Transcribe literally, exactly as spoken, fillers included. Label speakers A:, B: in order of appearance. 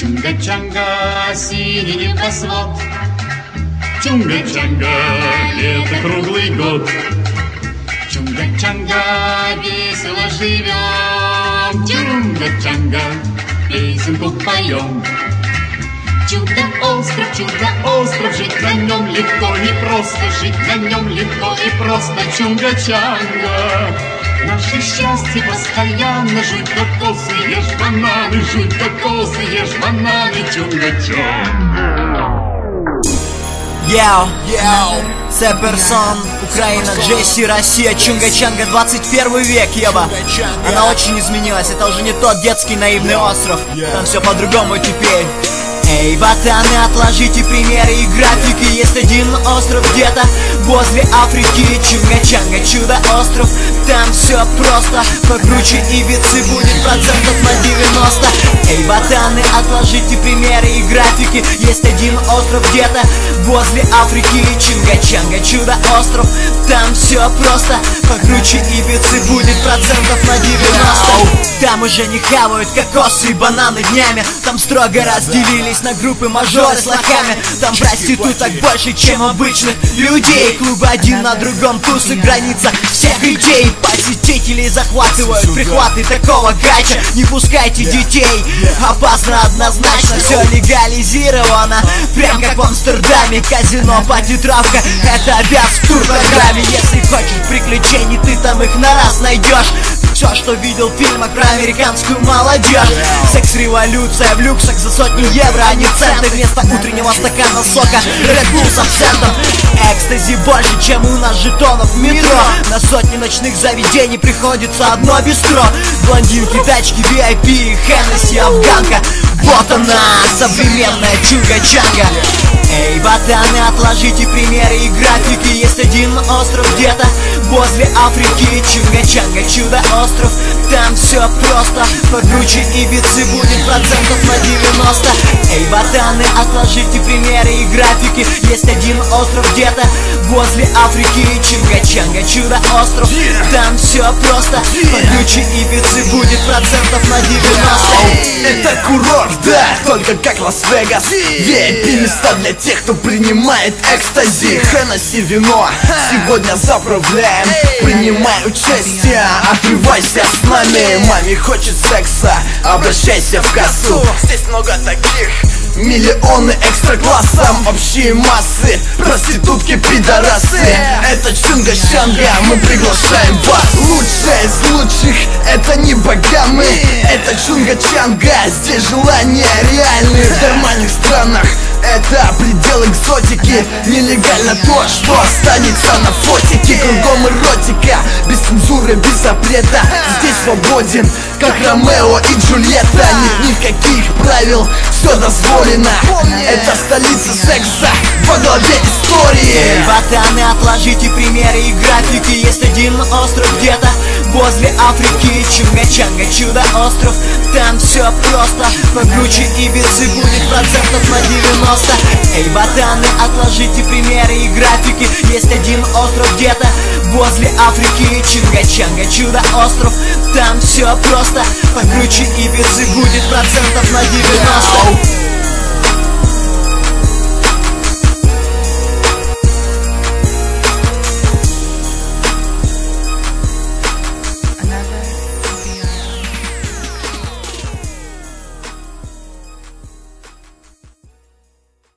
A: Чунга-чанга, синий небосвод. Чунга-чанга, лето круглый год. Чунга-чанга, весело живем. Чунга-чанга, песенку поем. Чудо-остров, чудо-остров, жить на нем легко, не просто, жить на нем легко и просто. Чунга-чанга, наше счастье постоянно. Жуй кокосы, ешь бананы, жуй кокосы, ешь бананы. Чунга-чанга.
B: Йоу, йоу, це Персон, Украина, Джесси, Россия, Чунга-чанга, двадцать первый век, еба. Она очень изменилась, это уже не тот детский наивный остров. Там все по-другому теперь. Эй, ботаны, отложите примеры и графики. Есть один остров где-то возле Африки. Чунга-чанга, чудо-остров. Там все просто, покруче Ибицы будет процентов на девяносто. Эй, ботаны, отложите примеры и графики. Есть один остров где-то возле Африки. Чунга-чанга, чудо-остров. Там все просто, покруче Ибицы будет процентов на девяносто. Там уже не хавают кокосы и бананы днями. Там строго разделились на группы мажоры с лохами. Там проституток больше, чем обычных людей. Клубы один на другом, тусы, граница всех идей. Посетителей захватывают прихваты такого гача. Не пускайте детей, опасно однозначно. Все легализировано, прям как в Амстердаме. Казино, пати-травка, это обяз в турпрограмме. Если хочешь приключений, ты там их на раз найдешь. Все, что видел в фильмах про американскую молодежь. Секс-революция в люксах за сотни евро, а не центы. Вместо утреннего стакана сока Red Bull с абсентом. Экстази больше, чем у нас жетонов в метро. На сотни ночных заведений приходится одно бистро. Блондинки, тачки, ви ай пи, Хеннесси, афганка. Вот она, современная чунга-чанга. Эй, ботаны, отложите примеры и графики. Есть один остров где-то возле Африки. Чунга-чанга, чудо-остров. Там все просто, покруче Ибицы будет процентов на девяносто. Эй, ботаны, отложите примеры и графики. Есть один остров где-то возле Африки. Чунга-чанга, чудо-остров. Там все просто, покруче Ибицы будет процентов на девяносто.
C: Это курорт, да, только как Лас-Вегас. ви ай пи места для тех, кто принимает экстази. Хеннесси, вино, сегодня заправляем. Принимай участие, отрывайся с нами. Маме хочет секса, обращайся в кассу. Здесь много таких, миллионы экстра-классом. Общие массы, проститутки, пидорасы. Это чунга-чанга, мы приглашаем вас. Лучшие из лучших, это не богамы. Это чунга-чанга, здесь желания реальные. В нормальных странах это предел экзотики. Нелегально то, что останется на фотике. Кругом эротика, без цензуры, без запрета. Здесь свободен, как Ромео и Джульетта. Нет никаких правил, все дозволено. Это столица секса, во главе истории.
B: Эй, ботаны, отложите примеры и графики. Есть один остров где-то возле Африки. Чунга-чанга, чудо-остров. Там все просто, покруче Ибицы будет процентов на девяносто. Эй, ботаны, отложите примеры и графики. Есть один остров где-то возле Африки. Чунга-чанга, чудо-остров. Там все просто, покруче Ибицы будет процентов на девяносто.